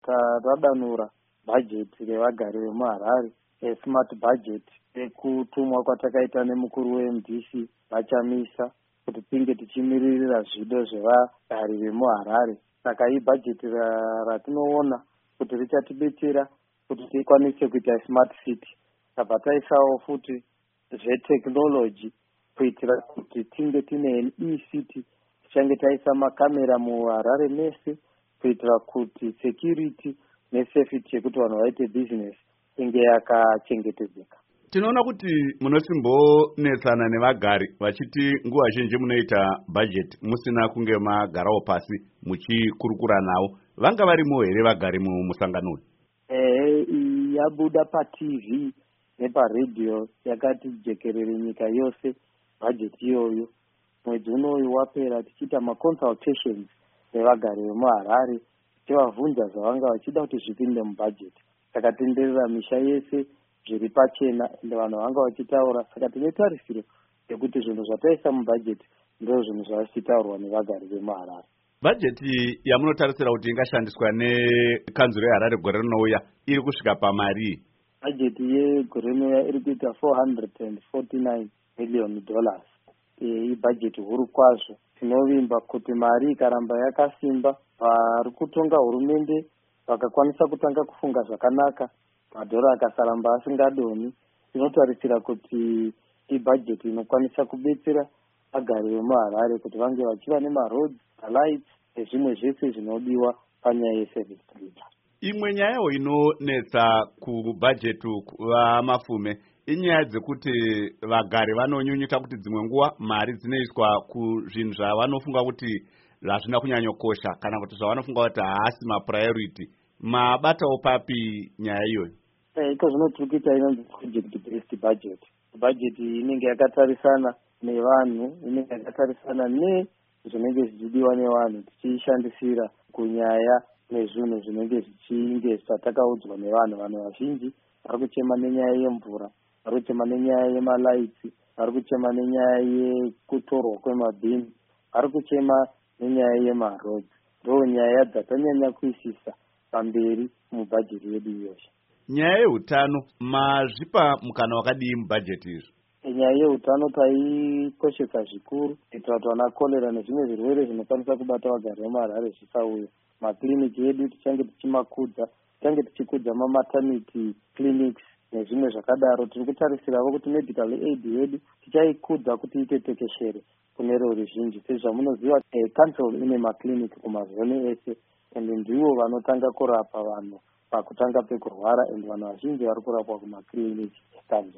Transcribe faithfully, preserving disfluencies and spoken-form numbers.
tadanura bhajeti revagari vemuHarare, smart budget, ekutumwa kwatakaita nemukuru weM D C vachamisa kuti tinge tichimiririra zvido zvevagari vemuHarare. Saka ibhajeti ratinoona kuti richatibetsera kuti tikwanise kuita smart city. Tabva taisawo futi zveteknology kuitira kuti tinge tine e-city, tichange taisa makamera muHarare mese kuitira kuti security nesafety yekuti vanhu vaite business inge yakachengetedzeka. Tinoona kuti munosimbonetsana nevagari vachiti nguva zhinji munoita budget musina kunge magarawo pasi muchikurukura navo. Vanga varimo here vagari mumusangano uyu? Eh, yabuda paT V neparedhiyo yakati jekerere nyika yose budget iyoyo. Mwedzi unoyu wapera tichiita maconsultations nevagari vemuHarare tivabvunza zvavanga vachida kuti zvipinde mubudget. Saka tenderera misha yese zviri pachena ende vanhu vanga vachitaura. Saka tine tarisiro yekuti zvinhu zvataisa mubudget ndizvo zvinhu zvachitaurwa nevagari vemuHarare. Bhajeti yamunotarisira kuti ingashandiswa nekanzuro yeHarare gore rinouya iri kusvika pamari? Bhajeti yegore rinouya iri kuita four hundred forty-nine million dollars. Ibhajeti huru kwazvo. Tinovimba kuti mari ikaramba yakasimba, vari kutonga hurumende vakakwanisa kutanga kufunga zvakanaka, madhora akasaramba asingadoni, tinotarisira kuti ibhajeti inokwanisa kubetsera vagari vemuHarare kuti vange vachiva nemaroads, lights nezvimwe zvese zvinodiwa panyaya yeservice delivery. Imwe nyayo inonetsa kubhajeti vamafume inyaya dzekuti vagari vanonyunyuta kuti dzimwe nguva mari dzinoiswa kuzvinhu zvavanofunga kuti hazvina kunyanyokosha kana kuti zvavanofunga kuti haasi mapriority. Mabatawo papi nyaya iyoyo? Eh, iko zvinotukuita inonzi project based budget. Budget inenge yakatarisana nevanhu, inenge yakatarisana nezvinenge zvichidiwa nevanhu, tichiishandisira kunyaya nezvinhu zvinenge zvichinge zvatakaudzwa nevanhu. Vanhu vazhinji vari kuchema nenyaya yemvura, vari kuchema nenyaya yemalaitsi, vari kuchema nenyaya yekutorwa kwemabhini, vari kuchema nenyaya yemaroads. Ndo nyaya dzatanyanya kuisisa pamberi mubhajeti yedu iyoyo. Nyaya yeutano mazvipa mukana wakadii mubhajeti izvi? Nyaya yeutano taikoshesa zvikuru kuitira kuti vana kolera nezvimwe zvirwere zvinokwanisa kubata vagari vemuHarare zvisauya. Makiliniki edu tichange tichimakudza, tichange tichikudza mamaternity clinics nezvimwe zvakadaro. Tiri kutarisirawo kuti medical aid yedu tichaikudza kuti iite tekeshere kune ruzhinji. Sezvamunoziva council ine makiliniki kumazoni ese ende ndivo vanotanga kurapa vanhu pakutanga pekurwara ende vanhu vazhinji vari kurapwa kumakiliniki.